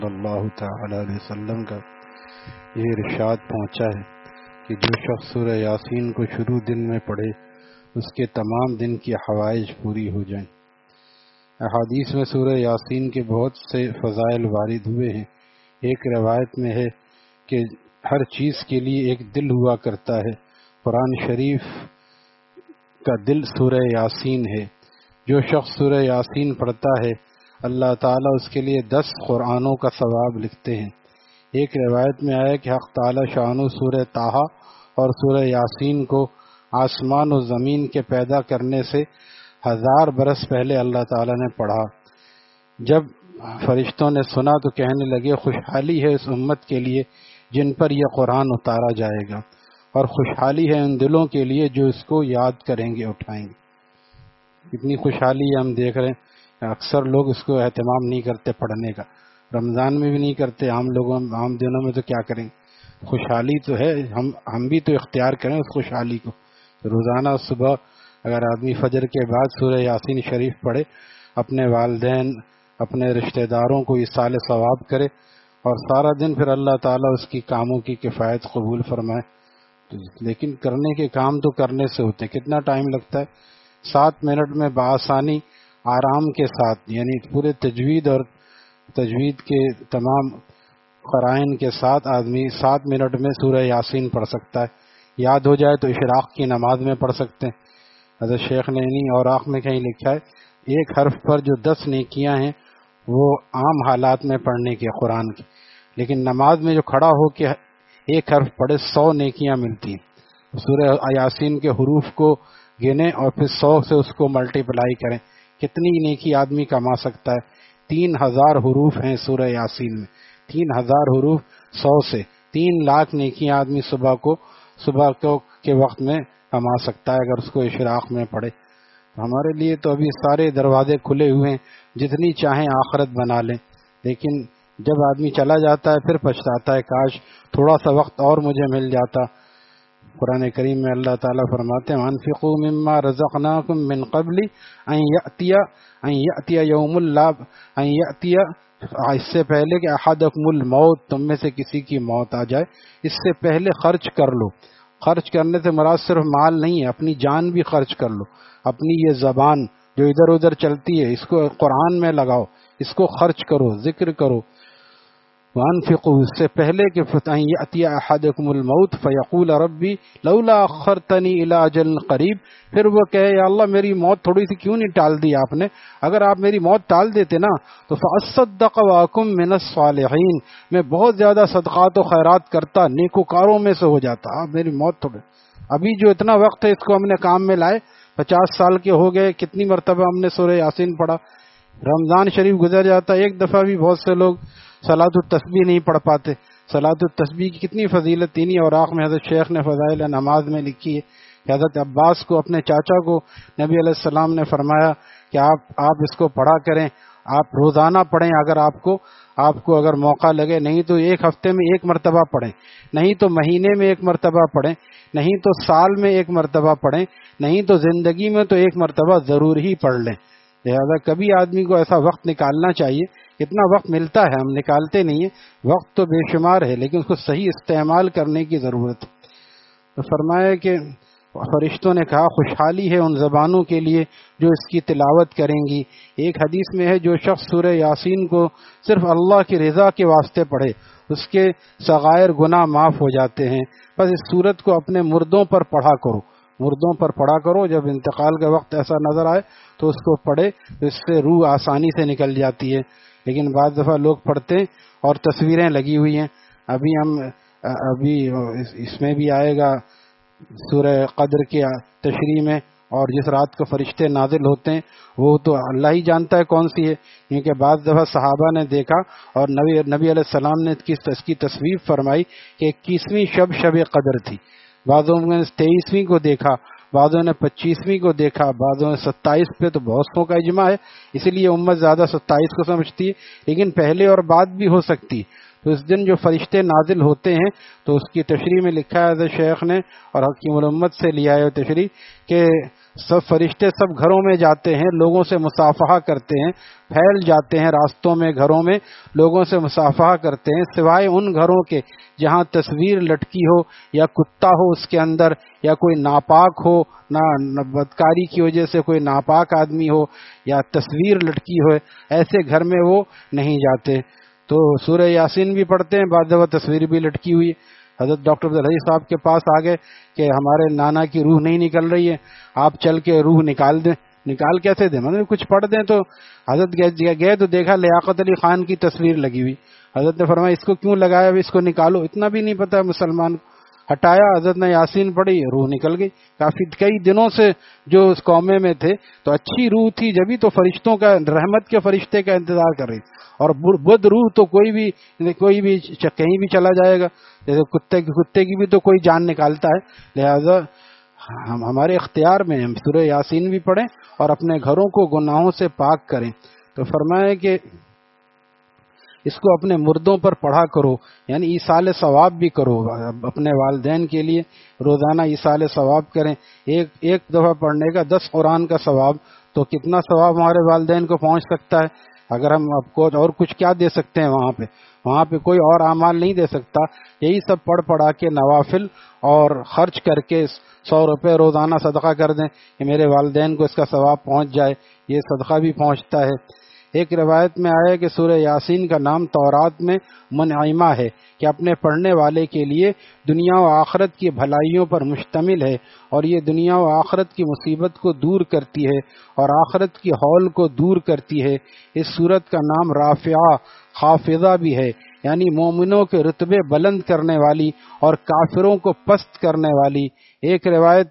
صلی اللہ تعالی علیہ وسلم کا یہ ارشاد پہنچا ہے کہ جو شخص سورہ یاسین کو شروع دن میں پڑھے اس کے تمام دن کی حوائج پوری ہو جائیں۔ احادیث میں سورہ یاسین کے بہت سے فضائل وارد ہوئے ہیں۔ ایک روایت میں ہے کہ ہر چیز کے لیے ایک دل ہوا کرتا ہے، قرآن شریف کا دل سورہ یاسین ہے۔ جو شخص سورہ یاسین پڑھتا ہے اللہ تعالیٰ اس کے لیے 10 قرآنوں کا ثواب لکھتے ہیں۔ ایک روایت میں آیا کہ حق تعالیٰ شانو سورہ طٰہٰ اور سورہ یاسین کو آسمان و زمین کے پیدا کرنے سے 1000 برس پہلے اللہ تعالیٰ نے پڑھا۔ جب فرشتوں نے سنا تو کہنے لگے خوشحالی ہے اس امت کے لیے جن پر یہ قرآن اتارا جائے گا، اور خوشحالی ہے ان دلوں کے لیے جو اس کو یاد کریں گے، اٹھائیں گے۔ اتنی خوشحالی ہم دیکھ رہے ہیں، اکثر لوگ اس کو اہتمام نہیں کرتے پڑھنے کا، رمضان میں بھی نہیں کرتے، عام دنوں میں تو کیا کریں گے۔ خوشحالی تو ہے، ہم بھی تو اختیار کریں اس خوشحالی کو۔ روزانہ صبح اگر آدمی فجر کے بعد سورہ یاسین شریف پڑھے، اپنے والدین اپنے رشتہ داروں کو ایصال ثواب کرے اور سارا دن پھر اللہ تعالیٰ اس کی کاموں کی کفایت قبول فرمائے۔ لیکن کرنے کے کام تو کرنے سے ہوتے ہیں، کتنا ٹائم لگتا ہے؟ 7 منٹ میں بآسانی آرام کے ساتھ، یعنی پورے تجوید کے تمام قرائن کے ساتھ آدمی 7 منٹ میں سورہ یاسین پڑھ سکتا ہے۔ یاد ہو جائے تو اشراق کی نماز میں پڑھ سکتے ہیں۔ حضرت شیخ نے انہی اوراق میں کہیں لکھا ہے ایک حرف پر جو 10 نیکیاں ہیں وہ عام حالات میں پڑھنے کے قرآن کی، لیکن نماز میں جو کھڑا ہو کے ایک حرف پڑھے 100 نیکیاں ملتی ہیں۔ سورہ یاسین کے حروف کو گنیں اور پھر 100 سے اس کو ملٹیپلائی کریں، کتنی نیکی آدمی کما سکتا ہے۔ 3000 حروف ہیں سورہ یاسین میں، 3000 حروف 100 سے 3 لاکھ نیکیاں آدمی صبح کے وقت میں کما سکتا ہے اگر اس کو اشراق میں پڑھے۔ ہمارے لیے تو ابھی سارے دروازے کھلے ہوئے ہیں، جتنی چاہیں آخرت بنا لیں، لیکن جب آدمی چلا جاتا ہے پھر پچھتاتا ہے کاش تھوڑا سا وقت اور مجھے مل جاتا۔ قرآن کریم میں اللہ تعالیٰ فرماتے ہیں انفقوا مما رزقناکم من قبل ان یأتی یوم اس سے پہلے کہ احدکم الموت، تم میں سے کسی کی موت آ جائے، اس سے پہلے خرچ کر لو۔ خرچ کرنے سے مراد صرف مال نہیں ہے، اپنی جان بھی خرچ کر لو۔ اپنی یہ زبان جو ادھر ادھر چلتی ہے اس کو قرآن میں لگاؤ، اس کو خرچ کرو، ذکر کرو۔ وانفقوا اس سے پہلے کہ ان یأتی احدکم الموت فیقول ربی لولا اخرتنی الی اجل قریب، پھر وہ کہے یا اللہ میری موت تھوڑی سی کیوں نہیں ٹال دی آپ نے، اگر آپ میری موت ٹال دیتے نا تو فاصدق واکم من الصالحین، میں بہت زیادہ صدقات و خیرات کرتا، نیکوکاروں میں سے ہو جاتا۔ آپ میری موت تھوڑی، ابھی جو اتنا وقت ہے اس کو ہم نے کام میں لائے، 50 سال کے ہو گئے، کتنی مرتبہ ہم نے سورہ یاسین پڑھا۔ رمضان شریف گزر جاتا، ایک دفعہ بھی بہت سے لوگ صلاۃ التسبیح نہیں پڑھ پاتے۔ صلاۃ التسبیح کی کتنی فضیلت، تینی اوراق میں حضرت شیخ نے فضائل نماز میں لکھی ہے کہ حضرت عباس کو، اپنے چاچا کو، نبی علیہ السلام نے فرمایا کہ آپ اس کو پڑھا کریں، آپ روزانہ پڑھیں، اگر آپ کو اگر موقع لگے، نہیں تو ایک ہفتے میں 1 مرتبہ پڑھیں، نہیں تو مہینے میں 1 مرتبہ پڑھیں، نہیں تو سال میں 1 مرتبہ پڑھیں، نہیں تو زندگی میں تو 1 مرتبہ ضرور ہی پڑھ لیں۔ لہذا کبھی آدمی کو ایسا وقت نکالنا چاہیے، اتنا وقت ملتا ہے، ہم نکالتے نہیں ہیں، وقت تو بے شمار ہے لیکن اس کو صحیح استعمال کرنے کی ضرورت ہے۔ تو فرمایا کہ فرشتوں نے کہا خوشحالی ہے ان زبانوں کے لیے جو اس کی تلاوت کریں گی۔ ایک حدیث میں ہے جو شخص سورہ یاسین کو صرف اللہ کی رضا کے واسطے پڑھے اس کے صغائر گناہ معاف ہو جاتے ہیں۔ بس اس سورت کو اپنے مردوں پر پڑھا کرو، جب انتقال کا وقت ایسا نظر آئے تو اس کو پڑھے، تو اس سے روح آسانی سے نکل جاتی ہے۔ لیکن بعض دفعہ لوگ پڑھتے ہیں اور تصویریں لگی ہوئی ہیں، ابھی اس میں بھی آئے گا سورہ قدر کی تشریح میں، اور جس رات کو فرشتے نازل ہوتے ہیں وہ تو اللہ ہی جانتا ہے کون سی ہے، کیونکہ بعض دفعہ صحابہ نے دیکھا اور نبی علیہ السلام نے اس کی تصویر فرمائی کہ 21ویں شب قدر تھی، بعضوں نے 23ویں کو دیکھا، بعضوں نے 25ویں کو دیکھا، بعضوں نے 27 پہ، تو بہت سو کا اجماع ہے، اسی لیے امت زیادہ 27 کو سمجھتی ہے، لیکن پہلے اور بعد بھی ہو سکتی ہے۔ تو اس دن جو فرشتے نازل ہوتے ہیں تو اس کی تشریح میں لکھا ہے حضرت شیخ نے، اور حکیم الامت سے لیا ہے تشریح، کہ سب فرشتے سب گھروں میں جاتے ہیں، لوگوں سے مصافحہ کرتے ہیں، پھیل جاتے ہیں راستوں میں، گھروں میں لوگوں سے مصافحہ کرتے ہیں، سوائے ان گھروں کے جہاں تصویر لٹکی ہو یا کتا ہو اس کے اندر، یا کوئی ناپاک ہو، نہ بدکاری کی وجہ سے کوئی ناپاک آدمی ہو یا تصویر لٹکی ہو، ایسے گھر میں وہ نہیں جاتے۔ تو سورہ یاسین بھی پڑھتے ہیں، بعض دفعہ تصویر بھی لٹکی ہوئی۔ حضرت ڈاکٹر عبدالحی صاحب کے پاس آ گئے کہ ہمارے نانا کی روح نہیں نکل رہی ہے، آپ چل کے روح نکال دیں۔ نکال کیسے دیں؟ مطلب کچھ پڑھ دیں۔ تو حضرت گئے تو دیکھا لیاقت علی خان کی تصویر لگی ہوئی۔ حضرت نے فرمایا اس کو کیوں لگایا، اس کو نکالو، اتنا بھی نہیں پتا مسلمان۔ ہٹایا، حضرت نے یاسین پڑھی، روح نکل گئی۔ کئی دنوں سے جو اس قومے میں تھے تو اچھی روح تھی، جبھی تو فرشتوں کا، رحمت کے فرشتے کا انتظار کر رہی، اور بد روح تو کوئی بھی کہیں بھی چلا جائے گا، جیسے کتے کی بھی تو کوئی جان نکالتا ہے۔ لہذا ہمارے اختیار میں ہم سورہ یاسین بھی پڑھیں اور اپنے گھروں کو گناہوں سے پاک کریں۔ تو فرمایا کہ اس کو اپنے مردوں پر پڑھا کرو، یعنی ایصال ثواب بھی کرو، اپنے والدین کے لیے روزانہ ایصال ثواب کریں۔ ایک دفعہ پڑھنے کا 10 قرآن کا ثواب، تو کتنا ثواب ہمارے والدین کو پہنچ سکتا ہے۔ اگر ہم آپ کو اور کچھ کیا دے سکتے ہیں، وہاں پہ کوئی اور اعمال نہیں دے سکتا۔ یہی سب پڑھ پڑھا کے نوافل اور خرچ کر کے 100 روپے روزانہ صدقہ کر دیں کہ میرے والدین کو اس کا ثواب پہنچ جائے، یہ صدقہ بھی پہنچتا ہے۔ ایک روایت میں آیا کہ سورہ یاسین کا نام تورات میں منعمہ ہے، کہ اپنے پڑھنے والے کے لیے دنیا و آخرت کی بھلائیوں پر مشتمل ہے، اور یہ دنیا و آخرت کی مصیبت کو دور کرتی ہے اور آخرت کی ہول کو دور کرتی ہے۔ اس سورت کا نام رافعہ خافضہ بھی ہے، یعنی مومنوں کے رتبے بلند کرنے والی اور کافروں کو پست کرنے والی۔ ایک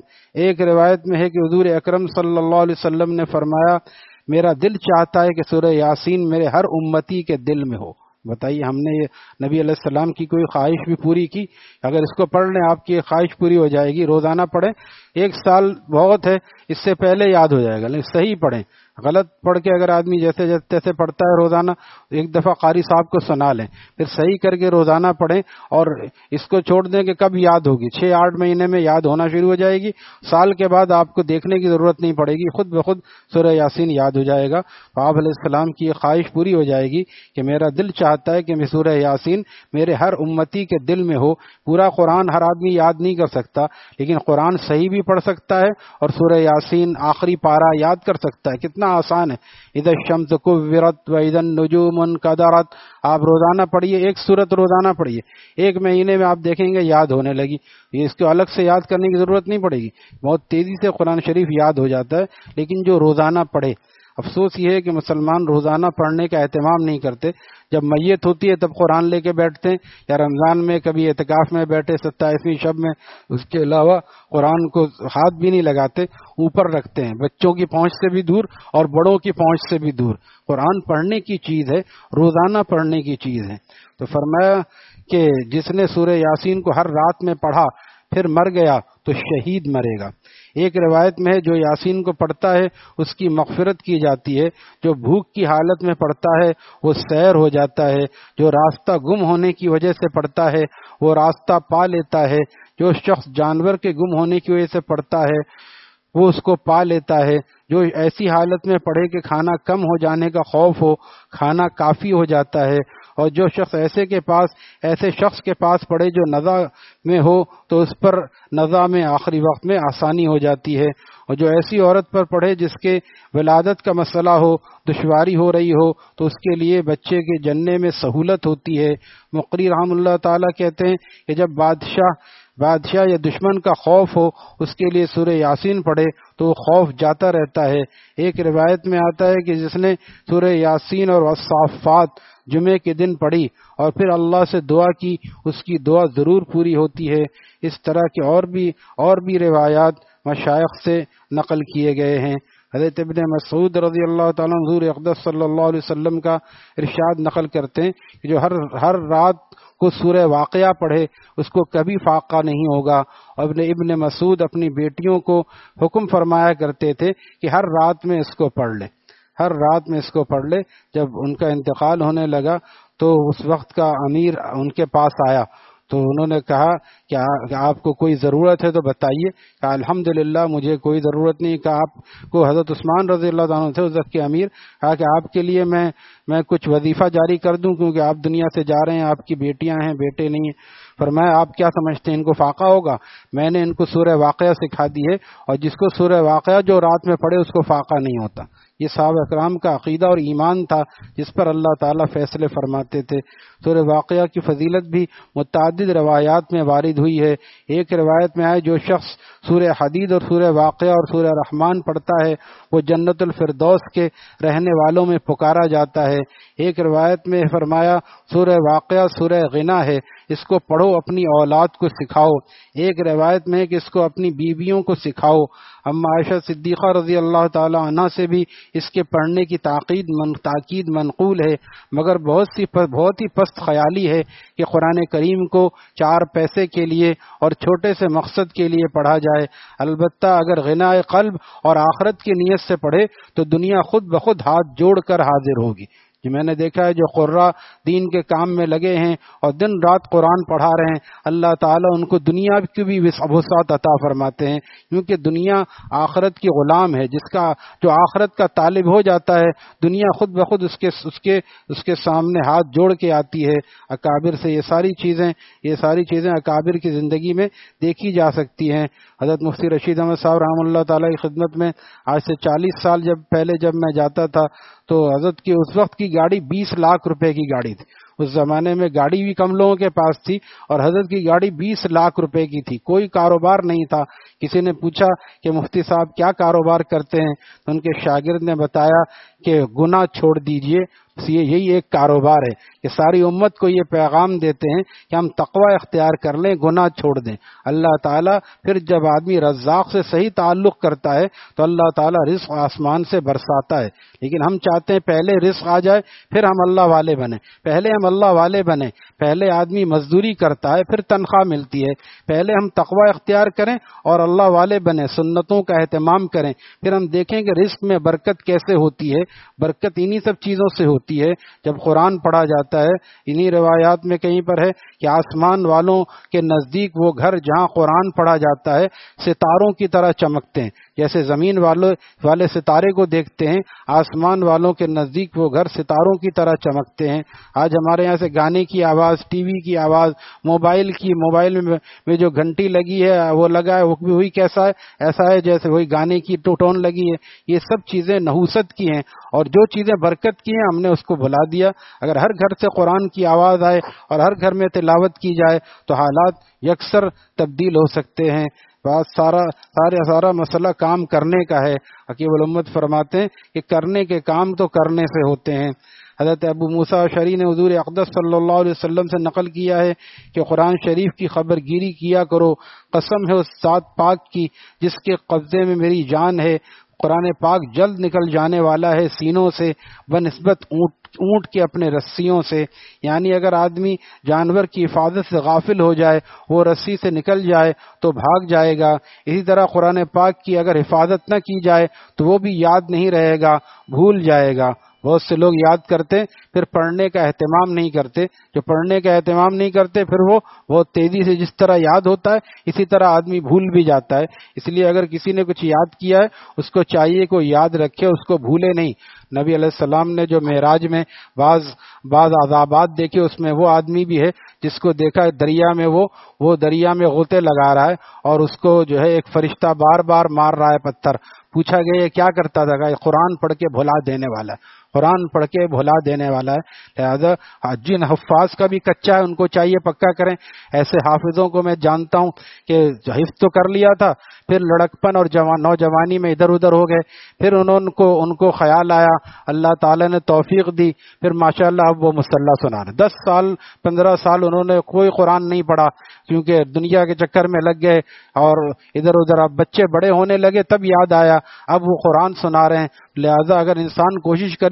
روایت میں ہے کہ حضور اکرم صلی اللہ علیہ وسلم نے فرمایا، میرا دل چاہتا ہے کہ سورہ یاسین میرے ہر امتی کے دل میں ہو۔ بتائیے، ہم نے یہ نبی علیہ السلام کی کوئی خواہش بھی پوری کی؟ اگر اس کو پڑھ لیں آپ کی یہ خواہش پوری ہو جائے گی۔ روزانہ پڑھیں، 1 سال بہت ہے، اس سے پہلے یاد ہو جائے گا، لیکن صحیح پڑھیں۔ غلط پڑھ کے اگر آدمی جیسے پڑھتا ہے روزانہ، ایک دفعہ قاری صاحب کو سنا لیں، پھر صحیح کر کے روزانہ پڑھیں، اور اس کو چھوڑ دیں کہ کب یاد ہوگی، 6-8 مہینے میں یاد ہونا شروع ہو جائے گی، سال کے بعد آپ کو دیکھنے کی ضرورت نہیں پڑے گی، خود بخود سورہ یاسین یاد ہو جائے گا۔ آپ علیہ السلام کی یہ خواہش پوری ہو جائے گی کہ میرا دل چاہتا ہے کہ میں سورہ یاسین میرے ہر امتی کے دل میں ہو۔ پورا قرآن ہر آدمی یاد نہیں کر سکتا، لیکن قرآن صحیح بھی پڑھ سکتا ہے اور سورہ یاسین آخری پارہ یاد کر سکتا ہے۔ کتنا آسان ہے۔ اذا الشمس کورت واذا النجوم انکدرت، آپ روزانہ پڑھیے، 1 سورت روزانہ پڑھیے، 1 مہینے میں آپ دیکھیں گے یاد ہونے لگی۔ یہ اس کو الگ سے یاد کرنے کی ضرورت نہیں پڑے گی، بہت تیزی سے قرآن شریف یاد ہو جاتا ہے۔ لیکن جو روزانہ پڑھے، افسوس یہ ہے کہ مسلمان روزانہ پڑھنے کا اہتمام نہیں کرتے۔ جب میت ہوتی ہے تب قرآن لے کے بیٹھتے ہیں، یا رمضان میں کبھی اعتکاف میں بیٹھے 27ویں شب میں، اس کے علاوہ قرآن کو ہاتھ بھی نہیں لگاتے، اوپر رکھتے ہیں، بچوں کی پہنچ سے بھی دور اور بڑوں کی پہنچ سے بھی دور۔ قرآن پڑھنے کی چیز ہے، روزانہ پڑھنے کی چیز ہے۔ تو فرمایا کہ جس نے سورہ یاسین کو ہر رات میں پڑھا پھر مر گیا تو شہید مرے گا۔ ایک روایت میں ہے جو یاسین کو پڑھتا ہے اس کی مغفرت کی جاتی ہے، جو بھوک کی حالت میں پڑھتا ہے وہ سیر ہو جاتا ہے، جو راستہ گم ہونے کی وجہ سے پڑھتا ہے وہ راستہ پا لیتا ہے، جو شخص جانور کے گم ہونے کی وجہ سے پڑھتا ہے وہ اس کو پا لیتا ہے، جو ایسی حالت میں پڑھے کہ کھانا کم ہو جانے کا خوف ہو، کھانا کافی ہو جاتا ہے، اور جو شخص ایسے شخص کے پاس پڑھے جو نزا میں ہو تو اس پر نزا میں آخری وقت میں آسانی ہو جاتی ہے، اور جو ایسی عورت پر پڑھے جس کے ولادت کا مسئلہ ہو، دشواری ہو رہی ہو، تو اس کے لیے بچے کے جننے میں سہولت ہوتی ہے۔ مقری رحم اللہ تعالیٰ کہتے ہیں کہ جب بادشاہ یا دشمن کا خوف ہو اس کے لیے سورہ یاسین پڑھے تو وہ خوف جاتا رہتا ہے۔ ایک روایت میں آتا ہے کہ جس نے سورہ یاسین اور الصافات جمعے کے دن پڑھی اور پھر اللہ سے دعا کی اس کی دعا ضرور پوری ہوتی ہے۔ اس طرح کے اور بھی روایات مشائخ سے نقل کیے گئے ہیں۔ حضرت ابن مسعود رضی اللہ تعالیٰ عنہ حضور اقدس صلی اللہ علیہ وسلم کا ارشاد نقل کرتے ہیں کہ جو ہر رات کو سورہ واقعہ پڑھے اس کو کبھی فاقہ نہیں ہوگا۔ اور ابن مسعود اپنی بیٹیوں کو حکم فرمایا کرتے تھے کہ ہر رات میں اس کو پڑھ لیں، ہر رات میں اس کو پڑھ لے۔ جب ان کا انتقال ہونے لگا تو اس وقت کا امیر ان کے پاس آیا تو انہوں نے کہا کہ آپ کو کوئی ضرورت ہے تو بتائیے. کہا الحمدللہ مجھے کوئی ضرورت نہیں. کہا آپ کو حضرت عثمان رضی اللہ عنہ تھے اس وقت کے امیر, کہا کہ آپ کے لیے میں کچھ وظیفہ جاری کر دوں کیونکہ آپ دنیا سے جا رہے ہیں, آپ کی بیٹیاں ہیں بیٹے نہیں ہیں. فرمایا آپ کیا سمجھتے ہیں ان کو فاقہ ہوگا؟ میں نے ان کو سورہ واقعہ سکھا دی ہے, اور جس کو سورہ واقعہ جو رات میں پڑھے اس کو فاقہ نہیں ہوتا. یہ صحابہ اکرام کا عقیدہ اور ایمان تھا جس پر اللہ تعالیٰ فیصلے فرماتے تھے. سورہ واقعہ کی فضیلت بھی متعدد روایات میں وارد ہوئی ہے. ایک روایت میں آئے جو شخص سورہ حدید اور سورہ واقعہ اور سورہ رحمان پڑھتا ہے وہ جنت الفردوس کے رہنے والوں میں پکارا جاتا ہے. ایک روایت میں فرمایا سورہ واقعہ سورہ غنا ہے, اس کو پڑھو اپنی اولاد کو سکھاؤ. ایک روایت میں کہ اس کو اپنی بیویوں کو سکھاؤ. اما عائشہ صدیقہ رضی اللہ تعالی عنہ سے بھی اس کے پڑھنے کی تاکید منقول ہے, مگر بہت ہی پست خیالی ہے کہ قرآن کریم کو 4 پیسے کے لیے اور چھوٹے سے مقصد کے لیے پڑھا جائے. البتہ اگر غنا قلب اور آخرت کی نیت سے پڑھے تو دنیا خود بخود ہاتھ جوڑ کر حاضر ہوگی. جو میں نے دیکھا ہے جو قرہ دین کے کام میں لگے ہیں اور دن رات قرآن پڑھا رہے ہیں, اللہ تعالیٰ ان کو دنیا کی بھی وسعت عطا فرماتے ہیں, کیونکہ دنیا آخرت کی غلام ہے. جو آخرت کا طالب ہو جاتا ہے دنیا خود بخود اس کے سامنے ہاتھ جوڑ کے آتی ہے. اکابر سے یہ ساری چیزیں اکابر کی زندگی میں دیکھی جا سکتی ہیں. حضرت مفتی رشید احمد صاحب رحمۃ اللہ تعالیٰ کی خدمت میں آج سے 40 سال پہلے جب میں جاتا تھا تو حضرت کی اس وقت کی گاڑی 20 لاکھ روپے کی گاڑی تھی. اس زمانے میں گاڑی بھی کم لوگوں کے پاس تھی اور حضرت کی گاڑی 20 لاکھ روپے کی تھی. کوئی کاروبار نہیں تھا. کسی نے پوچھا کہ مفتی صاحب کیا کاروبار کرتے ہیں تو ان کے شاگرد نے بتایا کہ گناہ چھوڑ دیجئے, یہی ایک کاروبار ہے کہ ساری امت کو یہ پیغام دیتے ہیں کہ ہم تقوی اختیار کر لیں, گناہ چھوڑ دیں. اللہ تعالیٰ پھر جب آدمی رزاق سے صحیح تعلق کرتا ہے تو اللہ تعالیٰ رزق آسمان سے برساتا ہے. لیکن ہم چاہتے ہیں پہلے رزق آ جائے پھر ہم اللہ والے بنیں. پہلے آدمی مزدوری کرتا ہے پھر تنخواہ ملتی ہے. پہلے ہم تقوی اختیار کریں اور اللہ والے بنیں, سنتوں کا اہتمام کریں, پھر ہم دیکھیں کہ رزق میں برکت کیسے ہوتی ہے. برکت انہی سب چیزوں سے ہوتی ہے جب قرآن پڑھا جاتا ہے. انہی روایات میں کہیں پر ہے کہ آسمان والوں کے نزدیک وہ گھر جہاں قرآن پڑھا جاتا ہے ستاروں کی طرح چمکتے ہیں. جیسے زمین والے ستارے کو دیکھتے ہیں, آسمان والوں کے نزدیک وہ گھر ستاروں کی طرح چمکتے ہیں. آج ہمارے یہاں سے گانے کی آواز, ٹی وی کی آواز, موبائل میں جو گھنٹی لگی ہے وہ لگا ہے, وہ بھی وہی کیسا ہے, ایسا ہے جیسے وہی گانے کی ٹون لگی ہے. یہ سب چیزیں نحوست کی ہیں اور جو چیزیں برکت کی ہیں ہم نے اس کو بھلا دیا. اگر ہر گھر سے قرآن کی آواز آئے اور ہر گھر میں تلاوت کی جائے تو حالات یکسر تبدیل ہو سکتے ہیں. سارا مسئلہ کام کرنے کا ہے. حکیم الامت فرماتے ہیں کہ کرنے کے کام تو کرنے سے ہوتے ہیں. حضرت ابو موسیٰ اشعری نے حضور اقدس صلی اللہ علیہ وسلم سے نقل کیا ہے کہ قرآن شریف کی خبر گیری کیا کرو. قسم ہے اس ذات پاک کی جس کے قبضے میں میری جان ہے, قرآن پاک جلد نکل جانے والا ہے سینوں سے بنسبت اونٹ کے اپنے رسیوں سے. یعنی اگر آدمی جانور کی حفاظت سے غافل ہو جائے, وہ رسی سے نکل جائے تو بھاگ جائے گا. اسی طرح قرآن پاک کی اگر حفاظت نہ کی جائے تو وہ بھی یاد نہیں رہے گا, بھول جائے گا. بہت سے لوگ یاد کرتے پھر پڑھنے کا اہتمام نہیں کرتے. جو پڑھنے کا اہتمام نہیں کرتے پھر وہ بہت تیزی سے جس طرح یاد ہوتا ہے اسی طرح آدمی بھول بھی جاتا ہے. اس لیے اگر کسی نے کچھ یاد کیا ہے اس کو چاہیے کہ یاد رکھے, اس کو بھولے نہیں. نبی علیہ السلام نے جو معراج میں بعض عذابات دیکھے اس میں وہ آدمی بھی ہے جس کو دیکھا دریا میں وہ دریا میں غوطے لگا رہا ہے اور اس کو جو ہے ایک فرشتہ بار بار مار رہا ہے پتھر. پوچھا گیا یہ کیا کرتا تھا؟ کہ قرآن پڑھ کے بھلا دینے والا ہے, قرآن پڑھ کے بھلا دینے والا ہے. لہذا جن حفاظ کا بھی کچا ہے ان کو چاہیے پکا کریں. ایسے حافظوں کو میں جانتا ہوں کہ حفظ تو کر لیا تھا, پھر لڑکپن اور نوجوانی میں ادھر ادھر ہو گئے, پھر ان کو خیال آیا, اللہ تعالیٰ نے توفیق دی, پھر ماشاءاللہ اب وہ مسلح سنا رہے. 10 سال 15 سال انہوں نے کوئی قرآن نہیں پڑھا کیونکہ دنیا کے چکر میں لگ گئے اور ادھر ادھر. اب بچے بڑے ہونے لگے تب یاد آیا, اب وہ قرآن سنا رہے ہیں. لہذا اگر انسان کوشش کرے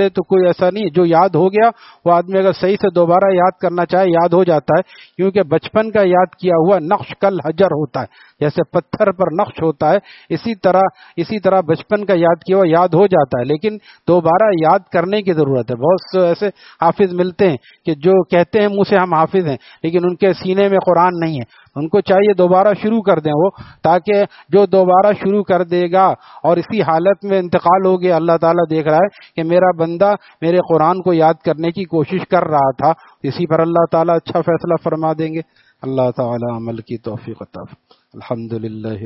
پہلے تو کوئی ایسا نہیں، جو یاد ہو گیا وہ آدمی اگر صحیح سے دوبارہ یاد کرنا چاہے یاد ہو جاتا ہے، کیونکہ بچپن کا یاد کیا ہوا نقش کل حجر ہوتا ہے، جیسے پتھر پر نقش ہوتا ہے اسی طرح بچپن کا یاد کیا ہوا یاد ہو جاتا ہے، لیکن دوبارہ یاد کرنے کی ضرورت ہے۔ بہت سے ایسے حافظ ملتے ہیں کہ جو کہتے ہیں منہ سے ہم حافظ ہیں لیکن ان کے سینے میں قرآن نہیں ہے، ان کو چاہیے دوبارہ شروع کر دیں وہ، تاکہ جو دوبارہ شروع کر دے گا اور اسی حالت میں انتقال ہو گیا، اللہ تعالیٰ دیکھ رہا ہے کہ میرا بندہ میرے قرآن کو یاد کرنے کی کوشش کر رہا تھا، اسی پر اللہ تعالیٰ اچھا فیصلہ فرما دیں گے۔ اللہ تعالیٰ عمل کی توفیق عطا فرمائے۔ الحمدللہ۔